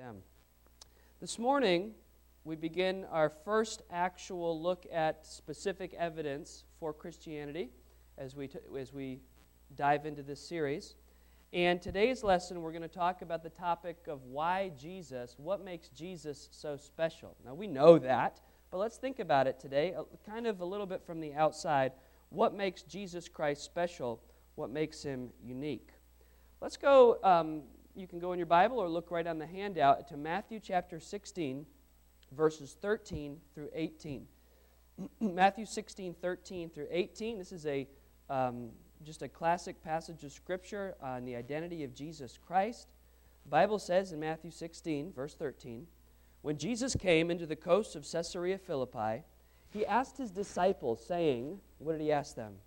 a.m. This morning, we begin our first actual look at specific evidence for Christianity as we dive into this series. And today's lesson, we're going to talk about the topic of why Jesus, what makes Jesus so special. Now, we know that, but let's think about it today, kind of a little bit from the outside. What makes Jesus Christ special? What makes him unique? Let's go, you can go in your Bible or look right on the handout to Matthew chapter 16, verses 13 through 18. Matthew 16, 13 through 18. This is just a classic passage of Scripture on the identity of Jesus Christ. The Bible says in Matthew 16, verse 13, "When Jesus came into the coast of Caesarea Philippi, he asked his disciples, saying," what did he ask them?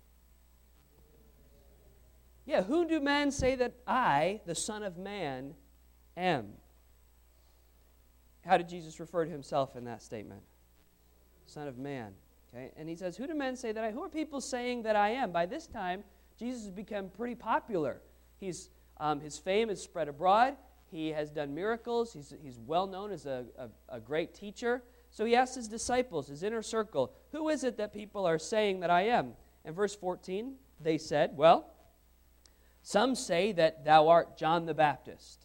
Yeah, "Who do men say that I, the Son of Man, am?" How did Jesus refer to himself in that statement? Son of Man. Okay, and he says, "Who do men say that I?" Who are people saying that I am? By this time, Jesus has become pretty popular. His fame has spread abroad. He has done miracles. He's well known as a great teacher. So he asked his disciples, his inner circle, "Who is it that people are saying that I am?" And verse 14, they said, "Well, some say that thou art John the Baptist.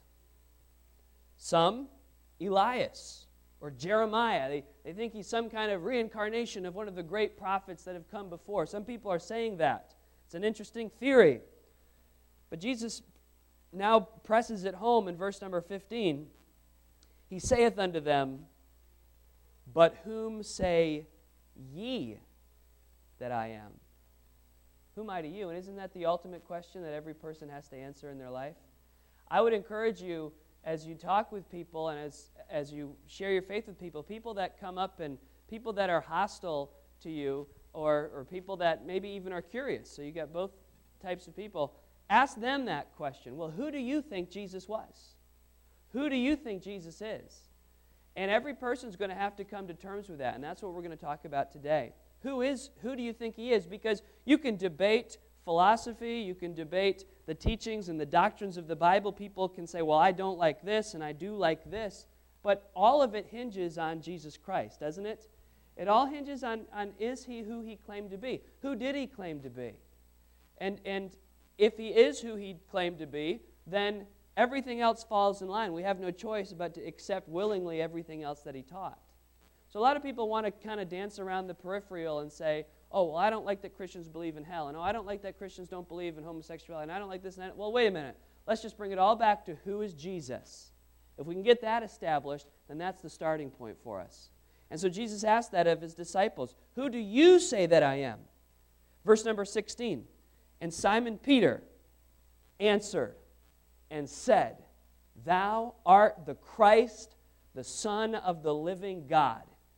Some, Elias or Jeremiah." They think he's some kind of reincarnation of one of the great prophets that have come before. Some people are saying that. It's an interesting theory. But Jesus now presses it home in verse number 15. He saith unto them, "But whom say ye that I am?" Who am I to you? And isn't that the ultimate question that every person has to answer in their life? I would encourage you, as you talk with people and as you share your faith with people, people that come up and people that are hostile to you or people that maybe even are curious, so you got both types of people, ask them that question. Well, who do you think Jesus was? Who do you think Jesus is? And every person's going to have to come to terms with that, and that's what we're going to talk about today. Who do you think he is? Because you can debate philosophy, you can debate the teachings and the doctrines of the Bible. People can say, well, I don't like this and I do like this. But all of it hinges on Jesus Christ, doesn't it? It all hinges on is he who he claimed to be? Who did he claim to be? And if he is who he claimed to be, then everything else falls in line. We have no choice but to accept willingly everything else that he taught. So a lot of people want to kind of dance around the peripheral and say, oh, well, I don't like that Christians believe in hell, and oh, I don't like that Christians don't believe in homosexuality, and I don't like this and that. Well, wait a minute. Let's just bring it all back to who is Jesus. If we can get that established, then that's the starting point for us. And so Jesus asked that of his disciples. Who do you say that I am? Verse number 16. And Simon Peter answered and said, "Thou art the Christ, the Son of the living God."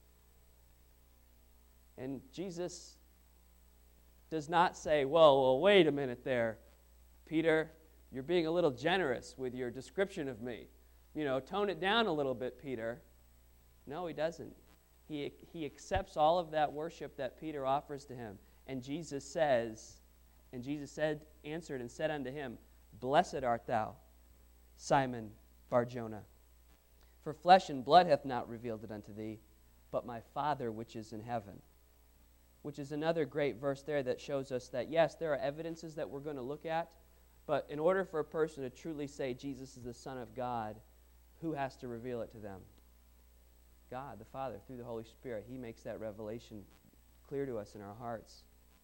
And Jesus does not say, well, wait a minute there, Peter, you're being a little generous with your description of me. Tone it down a little bit, Peter. No, he doesn't. He accepts all of that worship that Peter offers to him. And Jesus answered and said unto him, "Blessed art thou, Simon Bar-Jonah. For flesh and blood hath not revealed it unto thee, but my Father which is in heaven." Which is another great verse there that shows us that, yes, there are evidences that we're going to look at, but in order for a person to truly say Jesus is the Son of God, who has to reveal it to them? God, the Father, through the Holy Spirit. He makes that revelation clear to us in our hearts.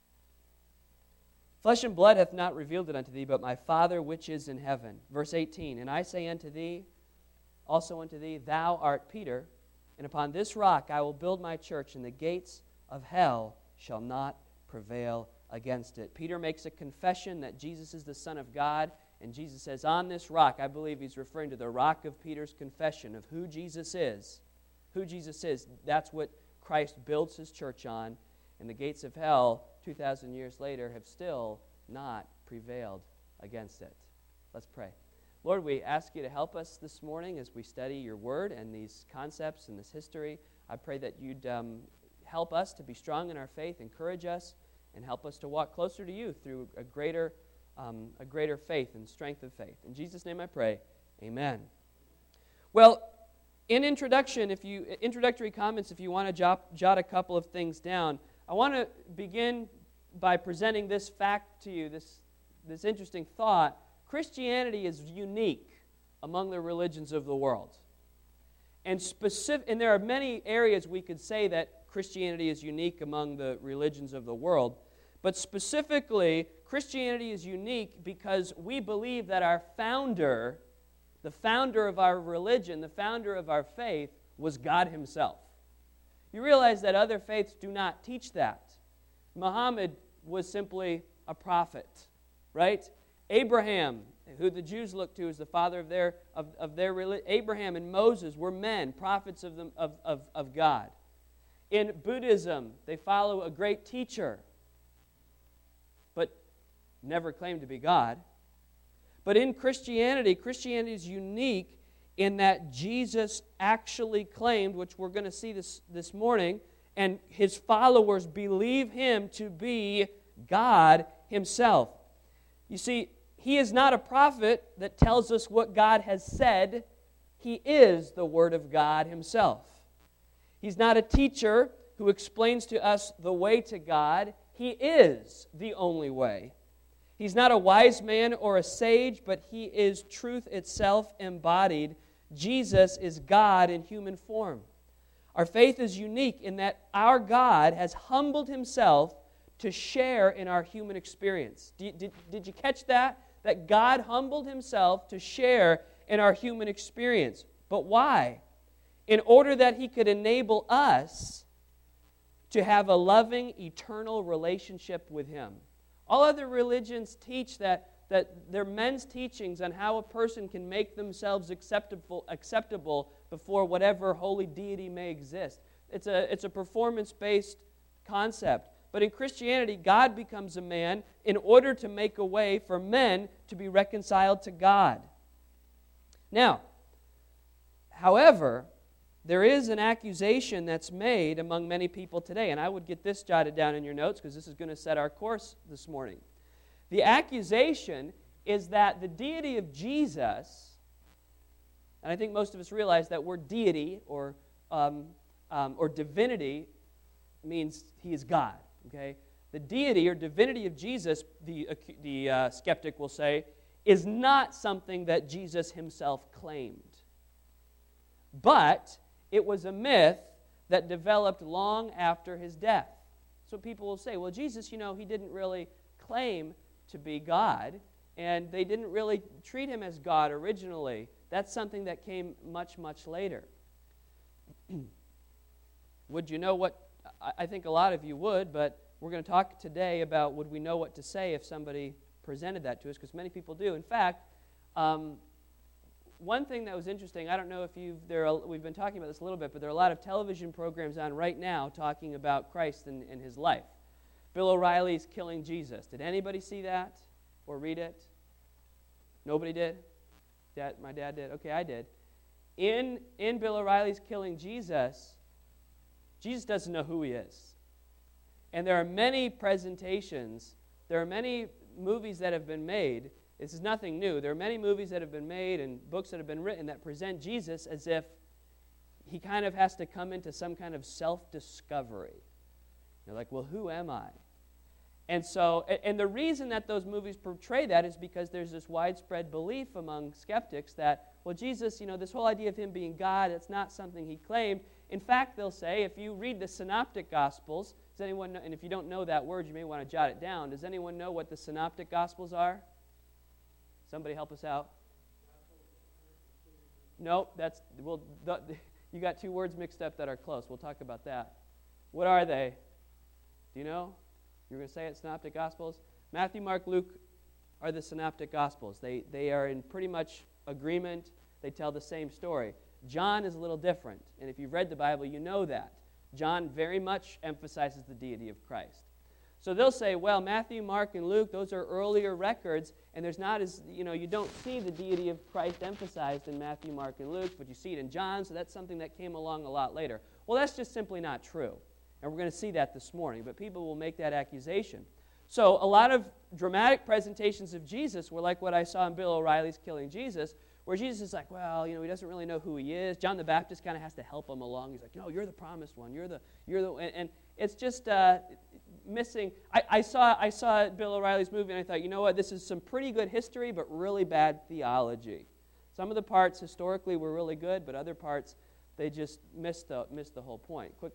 "Flesh and blood hath not revealed it unto thee, but my Father which is in heaven." Verse 18, "And I say unto thee, also unto thee, thou art Peter, and upon this rock I will build my church, and the gates of hell shall not prevail against it." Peter makes a confession that Jesus is the Son of God, and Jesus says, on this rock, I believe he's referring to the rock of Peter's confession of who Jesus is. Who Jesus is, that's what Christ builds his church on, and the gates of hell, 2,000 years later, have still not prevailed against it. Let's pray. Lord, we ask you to help us this morning as we study your word and these concepts and this history. I pray that you'd help us to be strong in our faith, encourage us, and help us to walk closer to you through a greater faith and strength of faith. In Jesus' name I pray, amen. Well, in introductory comments, if you want to jot a couple of things down, I want to begin by presenting this fact to you, this interesting thought. Christianity is unique among the religions of the world. And there are many areas we could say that Christianity is unique among the religions of the world. But specifically, Christianity is unique because we believe that our founder, the founder of our religion, the founder of our faith, was God Himself. You realize that other faiths do not teach that. Muhammad was simply a prophet, right? Abraham, who the Jews look to as the father of their religion, Abraham and Moses were men, prophets of God. In Buddhism, they follow a great teacher, but never claim to be God. But in Christianity, Christianity is unique in that Jesus actually claimed, which we're going to see this morning, and His followers believe Him to be God Himself. You see, He is not a prophet that tells us what God has said. He is the Word of God Himself. He's not a teacher who explains to us the way to God. He is the only way. He's not a wise man or a sage, but He is truth itself embodied. Jesus is God in human form. Our faith is unique in that our God has humbled Himself to share in our human experience. Did you catch that? That God humbled Himself to share in our human experience. But why? In order that He could enable us to have a loving, eternal relationship with Him. All other religions teach that they're men's teachings on how a person can make themselves acceptable before whatever holy deity may exist. It's a performance-based concept. But in Christianity, God becomes a man in order to make a way for men to be reconciled to God. Now, however, there is an accusation that's made among many people today, and I would get this jotted down in your notes because this is going to set our course this morning. The accusation is that the deity of Jesus, and I think most of us realize that word deity or divinity means He is God. Okay, the deity or divinity of Jesus, the skeptic will say, is not something that Jesus Himself claimed. But it was a myth that developed long after His death. So people will say, well, Jesus, He didn't really claim to be God, and they didn't really treat Him as God originally. That's something that came much, much later. Would you know what? I think a lot of you would, but we're going to talk today about would we know what to say if somebody presented that to us, because many people do. In fact, one thing that was interesting, I don't know if we've been talking about this a little bit, but there are a lot of television programs on right now talking about Christ and His life. Bill O'Reilly's Killing Jesus. Did anybody see that or read it? Nobody did? My dad did. Okay, I did. In Bill O'Reilly's Killing Jesus, Jesus doesn't know who He is. And there are many presentations, there are many movies that have been made. This is nothing new. There are many movies that have been made and books that have been written that present Jesus as if He kind of has to come into some kind of self-discovery. You're like, well, who am I? And so, and the reason that those movies portray that is because there's this widespread belief among skeptics that, well, Jesus, this whole idea of Him being God, it's not something He claimed. In fact, they'll say, if you read the Synoptic Gospels, does anyone know, and if you don't know that word, you may want to jot it down. Does anyone know what the Synoptic Gospels are? Somebody help us out. No, you got two words mixed up that are close. We'll talk about that. What are they? Do you know? You're going to say it, Synoptic Gospels? Matthew, Mark, Luke are the Synoptic Gospels. They are in pretty much agreement. They tell the same story. John is a little different, and if you've read the Bible, you know that. John very much emphasizes the deity of Christ. So they'll say, well, Matthew, Mark, and Luke, those are earlier records, and there's not as, you don't see the deity of Christ emphasized in Matthew, Mark, and Luke, but you see it in John, so that's something that came along a lot later. Well, that's just simply not true, and we're going to see that this morning, but people will make that accusation. So a lot of dramatic presentations of Jesus were like what I saw in Bill O'Reilly's Killing Jesus, where Jesus is like, well, he doesn't really know who he is. John the Baptist kind of has to help him along. He's like, no, you're the promised one. And it's just missing. I saw Bill O'Reilly's movie, and I thought, you know what, this is some pretty good history, but really bad theology. Some of the parts historically were really good, but other parts, they just missed the whole point. Quick.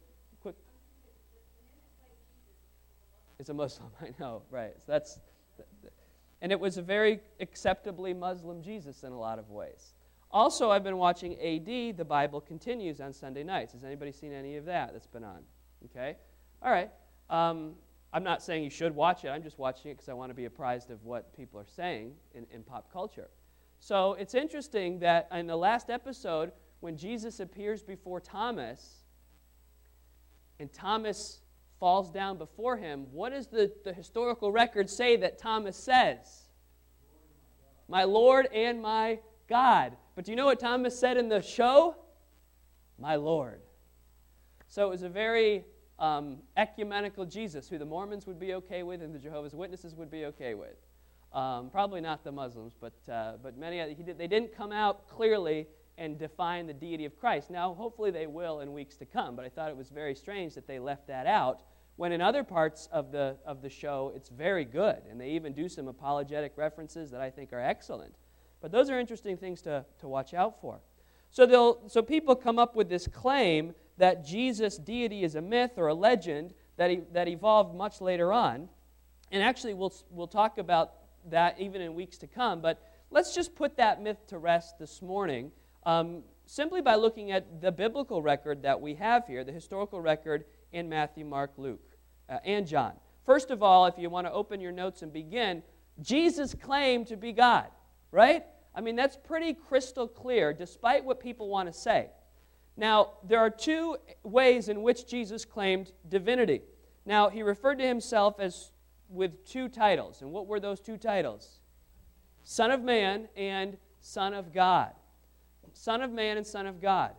It's a Muslim, I know, right. So and it was a very acceptably Muslim Jesus in a lot of ways. Also, I've been watching AD, The Bible Continues, on Sunday nights. Has anybody seen any of that's been on? Okay? All right. I'm not saying you should watch it. I'm just watching it because I want to be apprised of what people are saying in pop culture. So it's interesting that in the last episode, when Jesus appears before Thomas, and Thomas falls down before him, what does the historical record say that Thomas says? My Lord and my God. But do you know what Thomas said in the show? My Lord. So it was a very ecumenical Jesus, who the Mormons would be okay with and the Jehovah's Witnesses would be okay with. Probably not the Muslims, but many. They didn't come out clearly and define the deity of Christ. Now, hopefully they will in weeks to come, but I thought it was very strange that they left that out, when in other parts of the show it's very good, and they even do some apologetic references that I think are excellent. But those are interesting things to watch out for. So people come up with this claim that Jesus' deity is a myth or a legend that evolved much later on, and actually we'll talk about that even in weeks to come, but let's just put that myth to rest this morning, simply by looking at the biblical record that we have here, the historical record in Matthew, Mark, Luke, and John. First of all, if you want to open your notes and begin, Jesus claimed to be God, right? I mean, that's pretty crystal clear, despite what people want to say. Now, there are two ways in which Jesus claimed divinity. Now, he referred to himself as with two titles. And what were those two titles? Son of Man and Son of God. Son of Man and Son of God.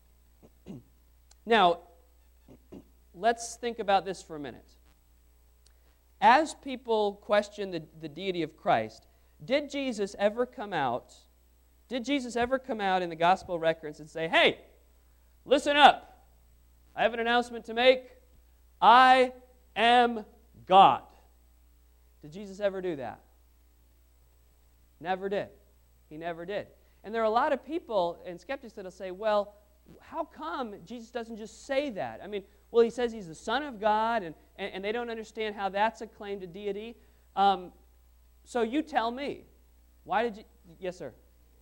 Now, let's think about this for a minute. As people question the deity of Christ, did Jesus ever come out in the gospel records and say, hey, listen up, I have an announcement to make. I am God. Did Jesus ever do that? Never did. He never did. And there are a lot of people and skeptics that will say, well, how come Jesus doesn't just say that? I mean, well, he says he's the Son of God, and they don't understand how that's a claim to deity. So you tell me. Why did you... Yes, sir.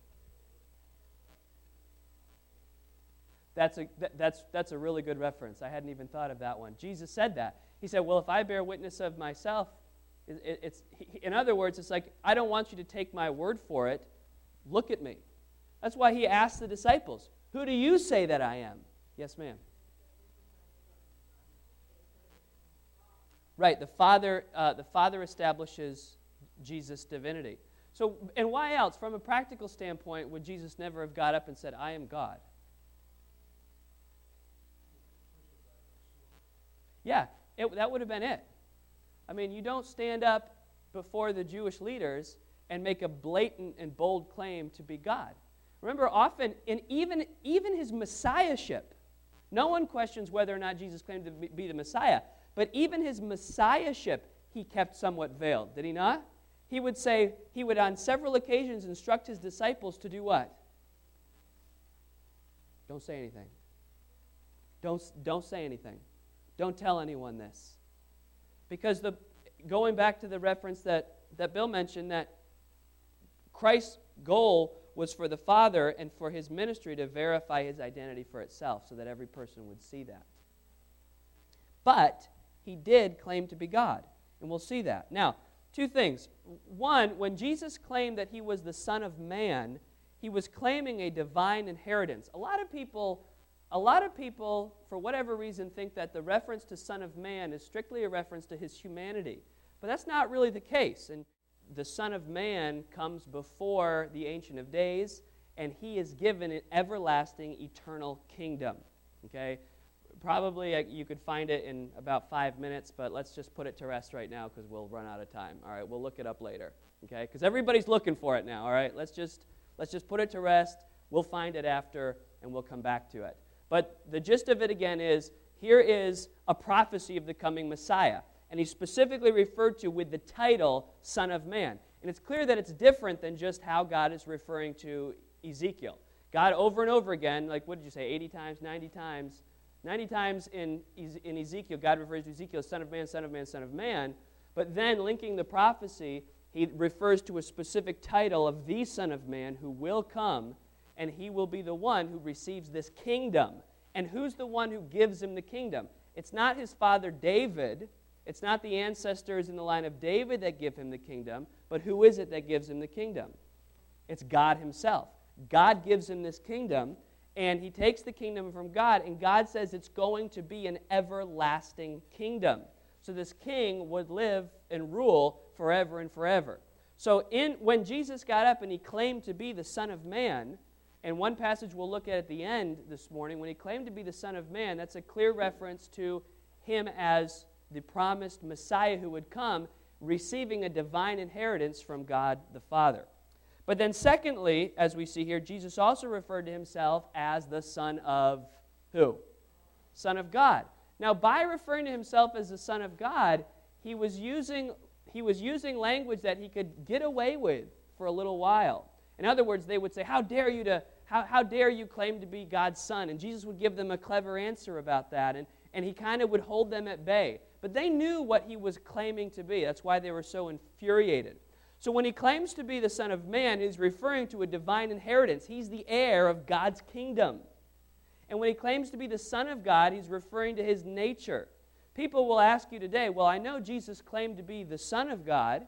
That's a really good reference. I hadn't even thought of that one. Jesus said that. He said, well, if I bear witness of myself, in other words, it's like, I don't want you to take my word for it. Look at me. That's why he asked the disciples, who do you say that I am? Yes, ma'am. Right, the Father establishes Jesus' divinity. So, and why else? From a practical standpoint, would Jesus never have got up and said, I am God? Yeah, that would have been it. I mean, you don't stand up before the Jewish leaders and make a blatant and bold claim to be God. Remember, often, in even his messiahship, no one questions whether or not Jesus claimed to be the Messiah, but even his messiahship he kept somewhat veiled, did he not? He would on several occasions instruct his disciples to do what? Don't say anything. Don't say anything. Don't tell anyone this. Because going back to the reference that Bill mentioned, that Christ's goal was for the Father and for his ministry to verify his identity for itself so that every person would see that. But he did claim to be God, and we'll see that. Now, two things. One, when Jesus claimed that he was the Son of Man, he was claiming a divine inheritance. A lot of people, for whatever reason, think that the reference to Son of Man is strictly a reference to his humanity. But that's not really the case. And the Son of Man comes before the Ancient of Days, and he is given an everlasting, eternal kingdom. Okay? Probably you could find it in about 5 minutes, but let's just put it to rest right now because we'll run out of time. All right, we'll look it up later. Okay? Because everybody's looking for it now. All right? Let's just Let's just put it to rest. We'll find it after, and we'll come back to it. But the gist of it again is, here is a prophecy of the coming Messiah. And he's specifically referred to with the title, Son of Man. And it's clear that it's different than just how God is referring to Ezekiel. God over and over again, like what did you say, 80 times, 90 times? 90 times in Ezekiel, God refers to Ezekiel as Son of Man, Son of Man, Son of Man. But then linking the prophecy, he refers to a specific title of the Son of Man who will come, and he will be the one who receives this kingdom. And who's the one who gives him the kingdom? It's not his father David. It's not the ancestors in the line of David that give him the kingdom, but who is it that gives him the kingdom? It's God himself. God gives him this kingdom, and he takes the kingdom from God, and God says it's going to be an everlasting kingdom. So this king would live and rule forever and forever. So when Jesus got up and he claimed to be the Son of Man, and one passage we'll look at the end this morning, when he claimed to be the Son of Man, that's a clear reference to him as the promised Messiah who would come, receiving a divine inheritance from God the Father. But then secondly, as we see here, Jesus also referred to himself as the Son of who? Son of God. Now, by referring to himself as the Son of God, he was using language that he could get away with for a little while. In other words, they would say, how dare you claim to be God's son? And Jesus would give them a clever answer about that, and he kind of would hold them at bay. But they knew what he was claiming to be. That's why they were so infuriated. So when he claims to be the Son of Man, he's referring to a divine inheritance. He's the heir of God's kingdom. And when he claims to be the Son of God, he's referring to his nature. People will ask you today, well, I know Jesus claimed to be the Son of God,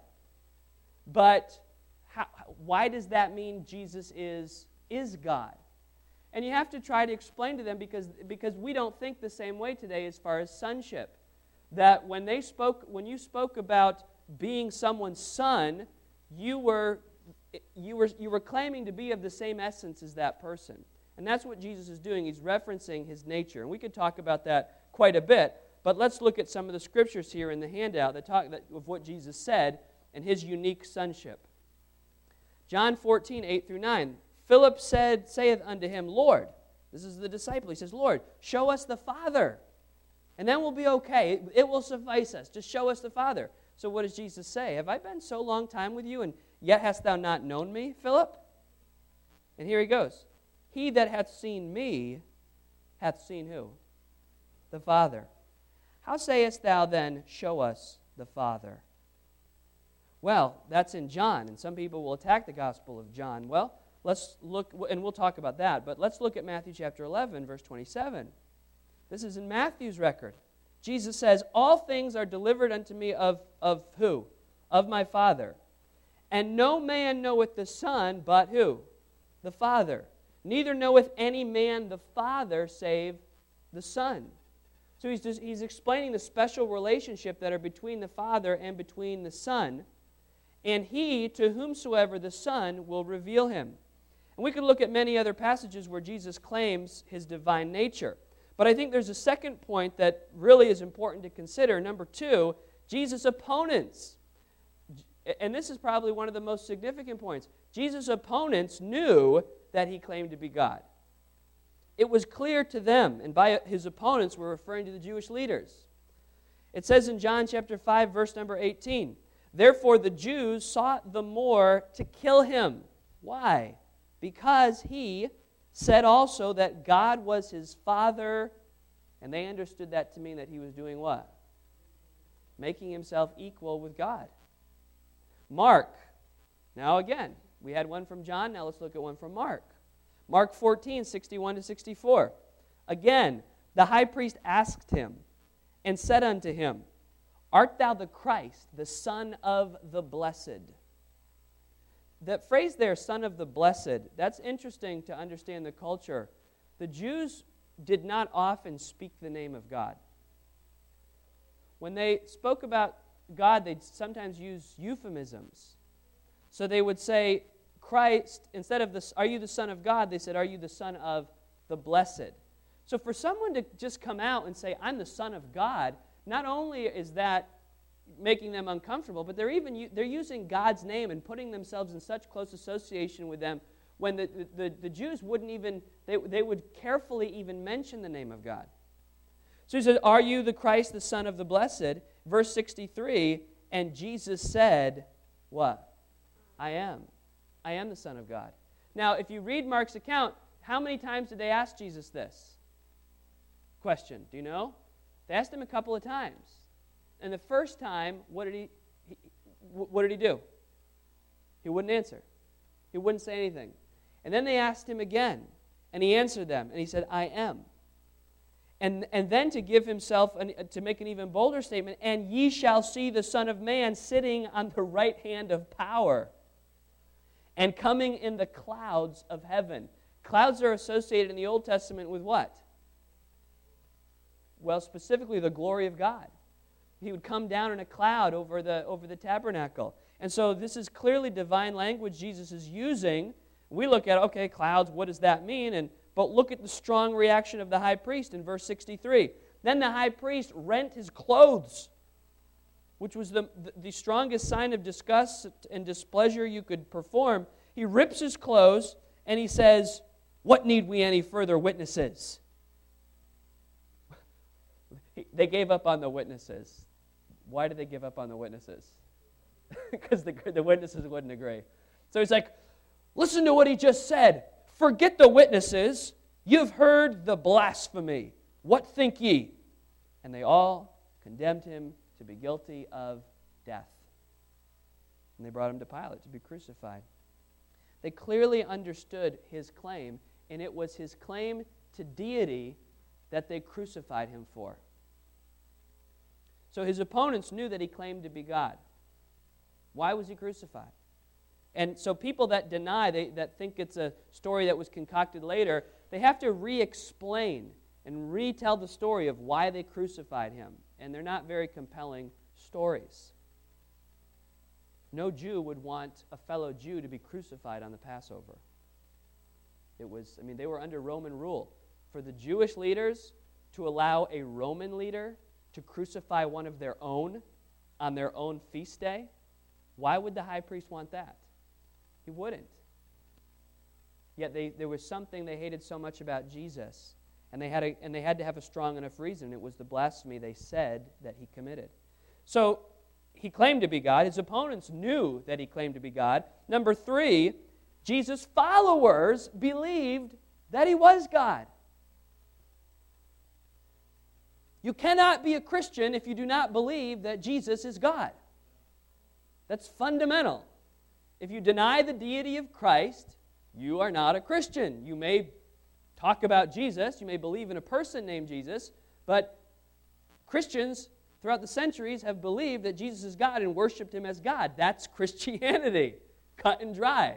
but why does that mean Jesus is God? And you have to try to explain to them because we don't think the same way today as far as sonship. That when you spoke about being someone's son, you were claiming to be of the same essence as that person. And that's what Jesus is doing. He's referencing his nature. And we could talk about that quite a bit, but let's look at some of the scriptures here in the handout that talk of what Jesus said and his unique sonship. John 14, 8 through 9. Philip saith unto him, Lord, this is the disciple, he says, Lord, show us the Father, and then we'll be okay. It will suffice us. Just show us the Father. So what does Jesus say? Have I been so long time with you, and yet hast thou not known me, Philip? And here he goes. He that hath seen me hath seen who? The Father. How sayest thou then, show us the Father? Well, that's in John, and some people will attack the Gospel of John. Well, let's look, and we'll talk about that, but let's look at Matthew chapter 11, verse 27. This is in Matthew's record. Jesus says, all things are delivered unto me of who? Of my Father. And no man knoweth the Son, but who? The Father. Neither knoweth any man the Father, save the Son. So he's explaining the special relationship that are between the Father and between the Son. And he, to whomsoever the Son, will reveal him. And we could look at many other passages where Jesus claims his divine nature. But I think there's a second point that really is important to consider. Number 2, Jesus' opponents. And this is probably one of the most significant points. Jesus' opponents knew that he claimed to be God. It was clear to them, and by his opponents we're referring to the Jewish leaders. It says in John chapter 5, verse number 18, therefore the Jews sought the more to kill him. Why? Because he said also that God was his Father, and they understood that to mean that he was doing what? Making himself equal with God. Mark. Now again, we had one from John, now let's look at one from Mark. Mark 14, 61 to 64. Again, the high priest asked him and said unto him, art thou the Christ, the Son of the Blessed? That phrase there, Son of the Blessed, that's interesting to understand the culture. The Jews did not often speak the name of God. When they spoke about God, they'd sometimes use euphemisms. So they would say, Christ, instead of, are you the Son of God, they said, are you the Son of the Blessed? So for someone to just come out and say, I'm the Son of God, not only is that making them uncomfortable, but they're using God's name and putting themselves in such close association with them when the Jews wouldn't even, they would carefully even mention the name of God. So he said, are you the Christ, the Son of the Blessed? Verse 63, and Jesus said, what? I am. I am the Son of God. Now, if you read Mark's account, how many times did they ask Jesus this question? Do you know? They asked him a couple of times. And the first time, what did he do? He wouldn't answer. He wouldn't say anything. And then they asked him again, and he answered them, and he said, I am. And then to give himself, to make an even bolder statement, and ye shall see the Son of Man sitting on the right hand of power and coming in the clouds of heaven. Clouds are associated in the Old Testament with what? Well, specifically the glory of God. He would come down in a cloud over the tabernacle. And so this is clearly divine language Jesus is using. We look at, okay, clouds, what does that mean? But look at the strong reaction of the high priest in verse 63. Then the high priest rent his clothes, which was the strongest sign of disgust and displeasure you could perform. He rips his clothes and he says, what need we any further witnesses? They gave up on the witnesses. Why did they give up on the witnesses? Because the witnesses wouldn't agree. So he's like, listen to what he just said. Forget the witnesses. You've heard the blasphemy. What think ye? And they all condemned him to be guilty of death. And they brought him to Pilate to be crucified. They clearly understood his claim, and it was his claim to deity that they crucified him for. So his opponents knew that he claimed to be God. Why was he crucified? And so people that deny, that think it's a story that was concocted later, they have to re-explain and retell the story of why they crucified him. And they're not very compelling stories. No Jew would want a fellow Jew to be crucified on the Passover. They were under Roman rule. For the Jewish leaders to allow a Roman leader to crucify one of their own on their own feast day, why would the high priest want that? He wouldn't. Yet there was something they hated so much about Jesus, and they had to have a strong enough reason. It was the blasphemy they said that he committed. So he claimed to be God. His opponents knew that he claimed to be God. Number 3, Jesus' followers believed that he was God. You cannot be a Christian if you do not believe that Jesus is God. That's fundamental. If you deny the deity of Christ, you are not a Christian. You may talk about Jesus, you may believe in a person named Jesus, but Christians throughout the centuries have believed that Jesus is God and worshiped him as God. That's Christianity, cut and dry.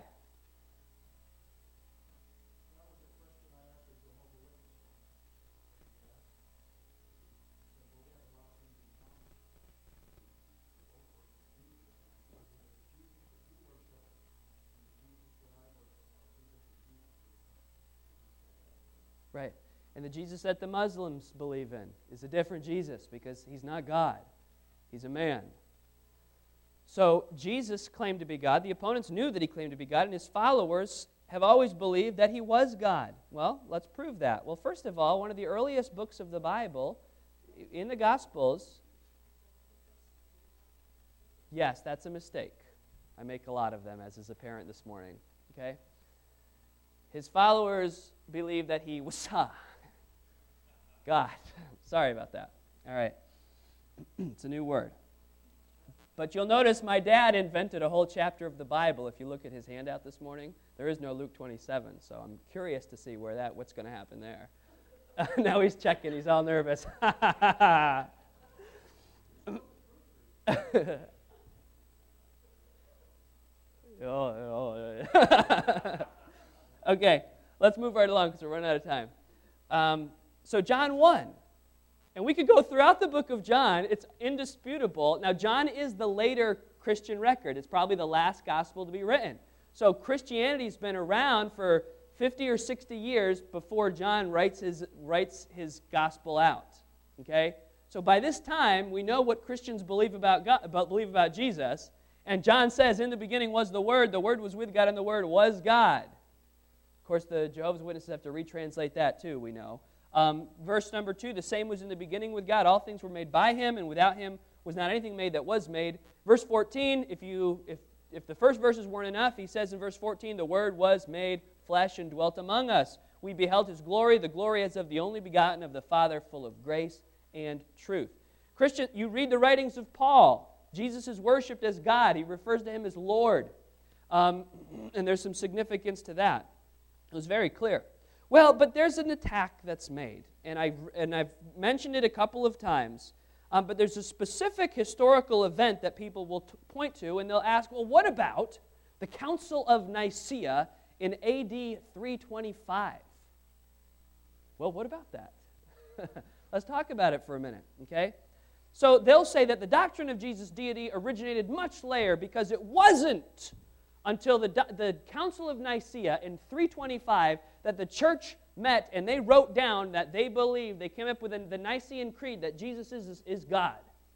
Right. And the Jesus that the Muslims believe in is a different Jesus because he's not God. He's a man. So Jesus claimed to be God. The opponents knew that he claimed to be God, and his followers have always believed that he was God. Well, let's prove that. Well, first of all, one of the earliest books of the Bible, in the Gospels, yes, that's a mistake. I make a lot of them, as is apparent this morning. Okay? His followers believed that he was God. Sorry about that. All right. It's a new word. But you'll notice my dad invented a whole chapter of the Bible. If you look at his handout this morning, there is no Luke 27, so I'm curious to see what's going to happen there. Now he's checking. He's all nervous. Okay, let's move right along because we're running out of time. So John 1. And we could go throughout the book of John. It's indisputable. Now, John is the later Christian record. It's probably the last gospel to be written. So Christianity's been around for 50 or 60 years before John writes his gospel out. Okay? So by this time, we know what Christians believe about believe Jesus. And John says, in the beginning was the Word was with God, and the Word was God. course, the Jehovah's Witnesses have to retranslate that too, we know. Verse number 2, the same was in the beginning with God. All things were made by him, and without him was not anything made that was made. Verse 14, if the first verses weren't enough, he says in verse 14, the Word was made flesh and dwelt among us. We beheld his glory, the glory as of the only begotten of the Father, full of grace and truth. Christian, you read the writings of Paul. Jesus is worshipped as God. He refers to him as Lord. And there's some significance to that. It was very clear. Well, but there's an attack that's made, and I've mentioned it a couple of times, but there's a specific historical event that people will point to, and they'll ask, well, what about the Council of Nicaea in AD 325? Well, what about that? Let's talk about it for a minute, okay? So they'll say that the doctrine of Jesus' deity originated much later because it wasn't until the Council of Nicaea in 325 that the church met and they wrote down that they believed, they came up with the Nicene Creed, that Jesus is God.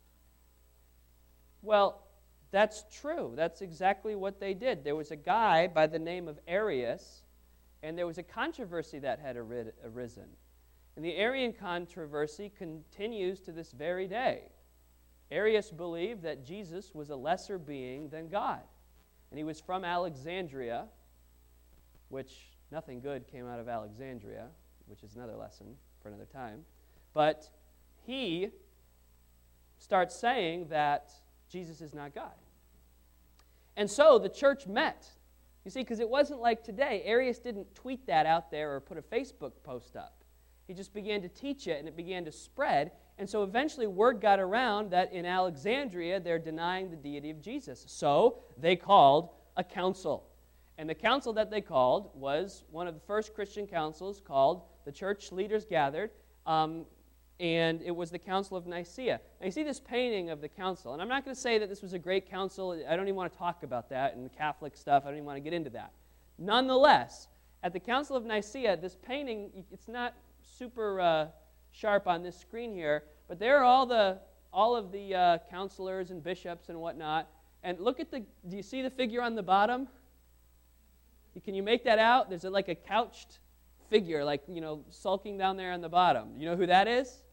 Well, that's true. That's exactly what they did. There was a guy by the name of Arius, and there was a controversy that had arisen. And the Arian controversy continues to this very day. Arius believed that Jesus was a lesser being than God. And he was from Alexandria, which nothing good came out of Alexandria, which is another lesson for another time. But he starts saying that Jesus is not God. And so the church met. You see, because it wasn't like today. Arius didn't tweet that out there or put a Facebook post up. He just began to teach it, and it began to spread. And so eventually word got around that in Alexandria they're denying the deity of Jesus. So they called a council. And the council that they called was one of the first Christian councils called the Church Leaders Gathered, and it was the Council of Nicaea. Now you see this painting of the council, and I'm not going to say that this was a great council. I don't even want to talk about that and the Catholic stuff. I don't even want to get into that. Nonetheless, at the Council of Nicaea, this painting, it's not super sharp on this screen here, but there are all of the counselors and bishops and whatnot. And look at do you see the figure on the bottom? Can you make that out? There's like a couched figure, like, sulking down there on the bottom. You know who that is?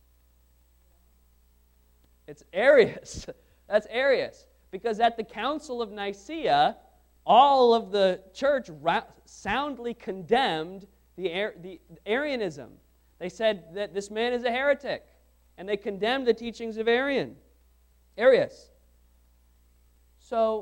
It's Arius. That's Arius. Because at the Council of Nicaea, all of the church soundly condemned the Arianism. They said that this man is a heretic, and they condemned the teachings of Arius. So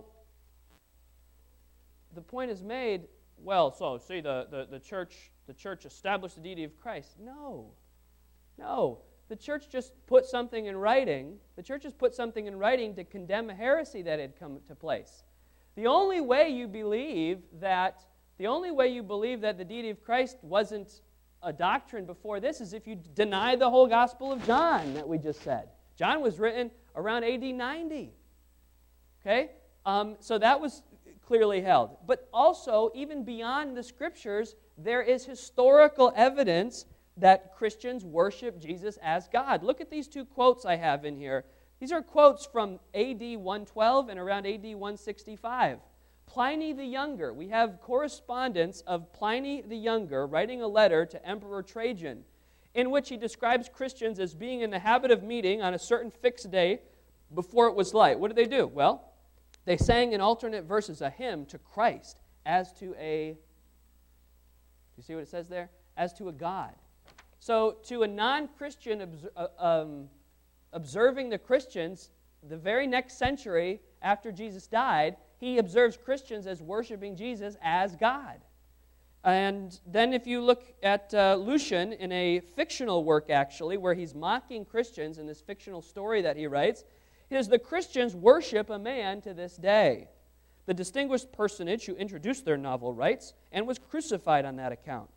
the point is made, well, so see, the church established the deity of Christ. No. The church just put something in writing. The church has put something in writing to condemn a heresy that had come to place. The only way you believe that the deity of Christ wasn't a doctrine before this is if you deny the whole Gospel of John that we just said. John was written around AD 90. Okay? So that was clearly held. But also, even beyond the Scriptures, there is historical evidence that Christians worship Jesus as God. Look at these two quotes I have in here. These are quotes from AD 112 and around AD 165. Pliny the Younger. We have correspondence of Pliny the Younger writing a letter to Emperor Trajan in which he describes Christians as being in the habit of meeting on a certain fixed day before it was light. What did they do? Well, they sang in alternate verses a hymn to Christ as to a, do you see what it says there? As to a God. So to a non-Christian observing the Christians, the very next century after Jesus died, he observes Christians as worshiping Jesus as God. And then if you look at Lucian in a fictional work, actually, where he's mocking Christians in this fictional story that he writes, he says, the Christians worship a man to this day. The distinguished personage who introduced their novel writes, and was crucified on that account.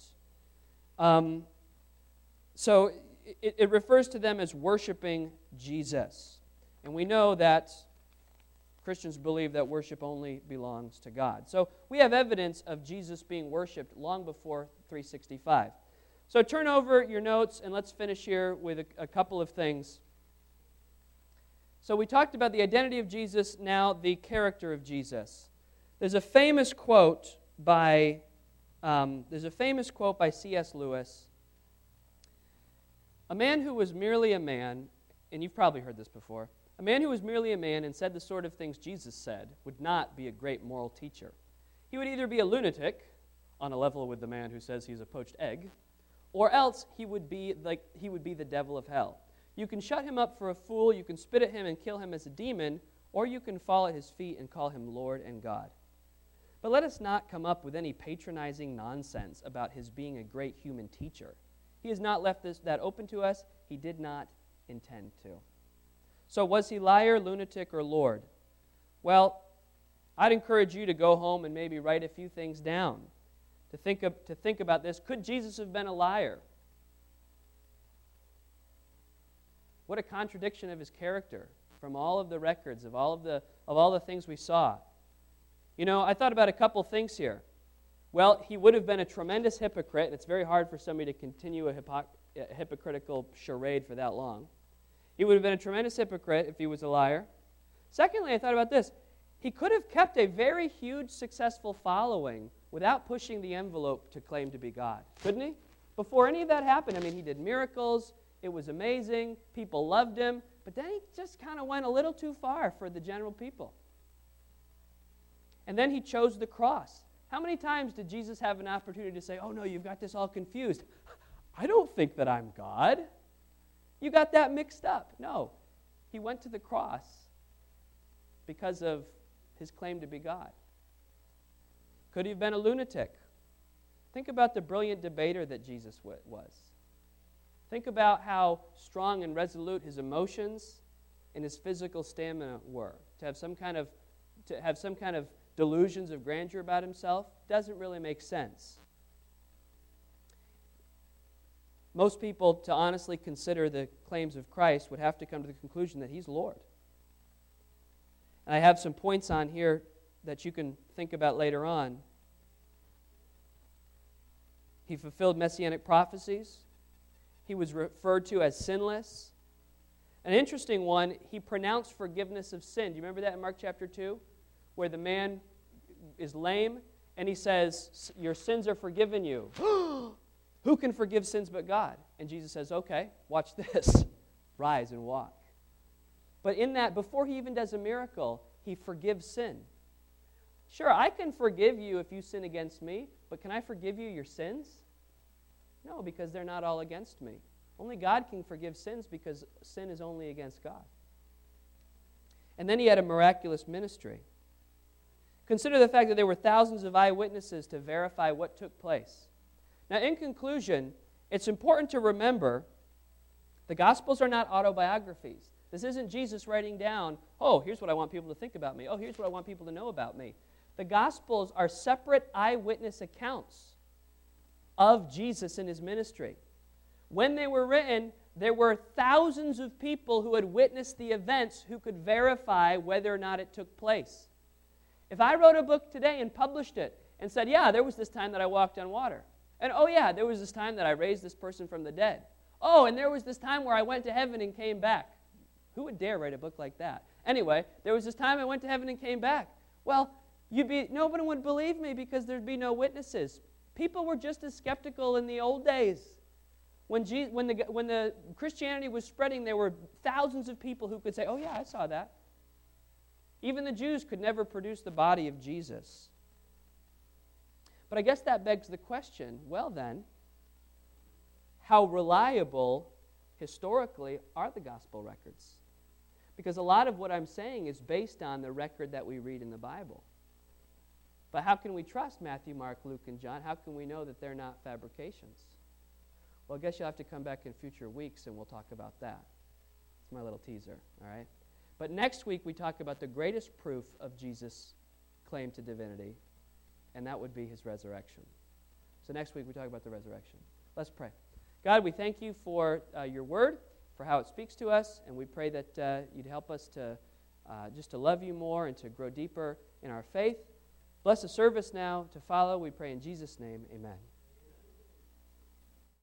So it refers to them as worshiping Jesus. And we know that Christians believe that worship only belongs to God. So we have evidence of Jesus being worshipped long before 365. So turn over your notes and let's finish here with a couple of things. So we talked about the identity of Jesus, now the character of Jesus. There's a famous quote by there's a famous quote by C.S. Lewis. A man who was merely a man, and you've probably heard this before, a man who was merely a man and said the sort of things Jesus said would not be a great moral teacher. He would either be a lunatic, on a level with the man who says he's a poached egg, or else he would be the devil of hell. You can shut him up for a fool, you can spit at him and kill him as a demon, or you can fall at his feet and call him Lord and God. But let us not come up with any patronizing nonsense about his being a great human teacher. He has not left that open to us. He did not intend to. So was he liar, lunatic, or Lord? Well, I'd encourage you to go home and maybe write a few things down to think about this. Could Jesus have been a liar? What a contradiction of his character from all of the records of all the things we saw. You know, I thought about a couple things here. Well, he would have been a tremendous hypocrite, and it's very hard for somebody to continue a hypocritical charade for that long. He would have been a tremendous hypocrite if he was a liar. Secondly, I thought about this. He could have kept a very huge, successful following without pushing the envelope to claim to be God, couldn't he? Before any of that happened, I mean, he did miracles. It was amazing. People loved him. But then he just kind of went a little too far for the general people. And then he chose the cross. How many times did Jesus have an opportunity to say, oh, no, you've got this all confused. I don't think that I'm God. You got that mixed up. No. He went to the cross because of his claim to be God. Could he have been a lunatic? Think about the brilliant debater that Jesus was. Think about how strong and resolute his emotions and his physical stamina were. To have some kind of delusions of grandeur about himself doesn't really make sense. Most people, to honestly consider the claims of Christ, would have to come to the conclusion that he's Lord. And I have some points on here that you can think about later on. He fulfilled messianic prophecies. He was referred to as sinless. An interesting one, he pronounced forgiveness of sin. Do you remember that in Mark chapter 2? Where the man is lame and he says, your sins are forgiven you. Who can forgive sins but God? And Jesus says, okay, watch this. Rise and walk. But in that, before he even does a miracle, he forgives sin. Sure, I can forgive you if you sin against me, but can I forgive you your sins? No, because they're not all against me. Only God can forgive sins because sin is only against God. And then he had a miraculous ministry. Consider the fact that there were thousands of eyewitnesses to verify what took place. Now, in conclusion, it's important to remember the Gospels are not autobiographies. This isn't Jesus writing down, oh, here's what I want people to think about me. Oh, here's what I want people to know about me. The Gospels are separate eyewitness accounts of Jesus and his ministry. When they were written, there were thousands of people who had witnessed the events who could verify whether or not it took place. If I wrote a book today and published it and said, yeah, there was this time that I walked on water. And oh yeah, there was this time that I raised this person from the dead. Oh, and there was this time where I went to heaven and came back. Who would dare write a book like that? Anyway, there was this time I went to heaven and came back. Well, nobody would believe me because there'd be no witnesses. People were just as skeptical in the old days. When the Christianity was spreading, there were thousands of people who could say, oh yeah, I saw that. Even the Jews could never produce the body of Jesus. But I guess that begs the question, well then, how reliable historically are the gospel records? Because a lot of what I'm saying is based on the record that we read in the Bible. But how can we trust Matthew, Mark, Luke, and John? How can we know that they're not fabrications? Well, I guess you'll have to come back in future weeks and we'll talk about that. It's my little teaser, all right? But next week we talk about the greatest proof of Jesus' claim to divinity, and that would be his resurrection. So next week we talk about the resurrection. Let's pray. God, we thank you for your word, for how it speaks to us, and we pray that you'd help us to just to love you more and to grow deeper in our faith. Bless the service now to follow. We pray in Jesus' name, amen.